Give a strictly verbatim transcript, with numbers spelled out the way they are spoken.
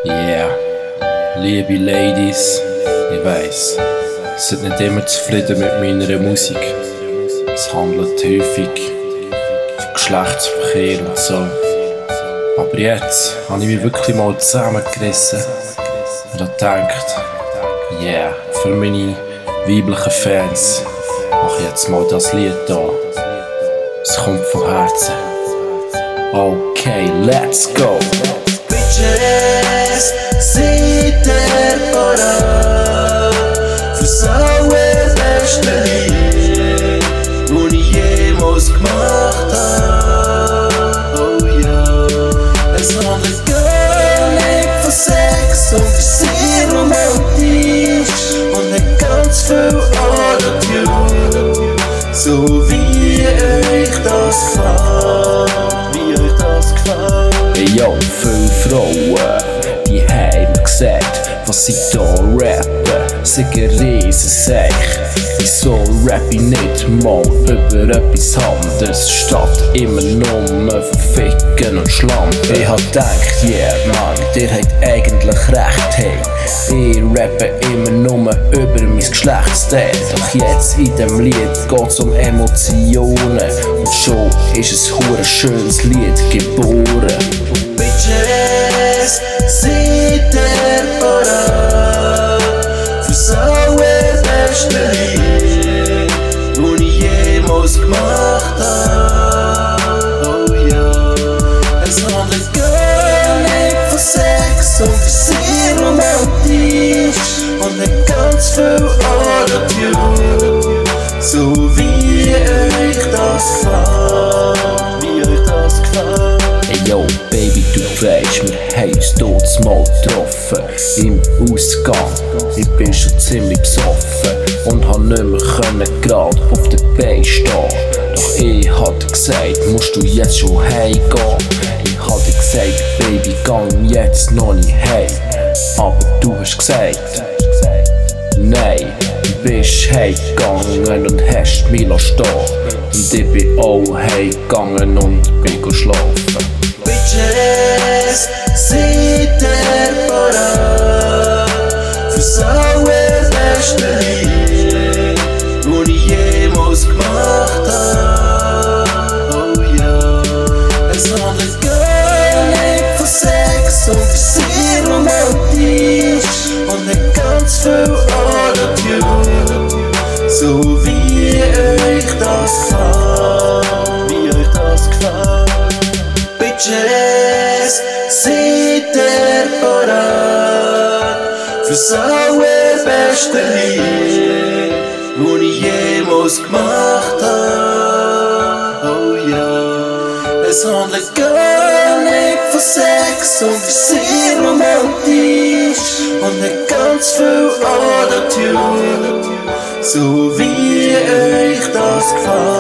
Yeah, liebe Ladies, ich weiss, ihr seid nicht immer zufrieden mit meiner Musik. Es handelt häufig von Geschlechtsverkehr und so. Aber jetzt habe ich mich wirklich mal zusammengerissen und habe gedacht, yeah, für meine weiblichen Fans mache ich jetzt mal das Lied hier. Es kommt von Herzen. Okay, let's go! Bitches, seid ihr bereit fürs allerbeste Lied, das ich jemals gemacht habe? Oh ja, es handelt gar nicht von Sex und ist sehr romantisch und hat ganz viel Attitude, so wie euch das gefällt, wie euch das gefällt. Hey yo, viele Frauen, die haben mir gesagt, was sie da rappen, sind riesen Seich. Wieso rapp ich nicht mal über etwas anderes, statt immer nur verficken und schlampen? Ich hab gedacht, yeah man, ihr habt eigentlich recht, hey. Ich rappe immer nur über mein Geschlechtsteil. Doch jetzt in dem Lied geht's um Emotionen und schon ist ein hure schönes Lied geboren. Bitches, seid ihr bereit fürs allerbeste Lied, das ich jemals gemacht habe? Oh ja, es handelt gar nicht von Sex und ist sehr romantisch und hat ganz viel Attitude, so wie euch das gefällt, wie euch das gefällt. Hey yo, Baby, du weisst, wir haben uns dort mal getroffen im Ausgang. Ich bin schon ziemlich besoffen und han nicht mehr können grad auf den Beinen stehen. Doch ich hatte gesagt, musst du jetzt schon heimgehen? Ich hatte gesagt, Baby, gang jetzt noch nicht heim. Aber du hast gesagt, nein, du bist heimgegangen und hast mich stehen. Und ich bin auch heimgegangen und bin schlafen. Bitches, seid ihr bereit fürs allerbeste Lied, das ich jemals gemacht habe? Oh ja, es handelt gar nicht von Sex und ist sehr romantisch und hat ganz viel Attitude, so wie euch das gefällt, wie euch das gefällt. Bitches, seid ihr bereit fürs allerbeste Lied, das ich jemals gemacht habe? Oh ja, es handelt gar nicht von Sex und ist sehr romantisch und hat ganz viel Attitude, so wie euch das gefällt.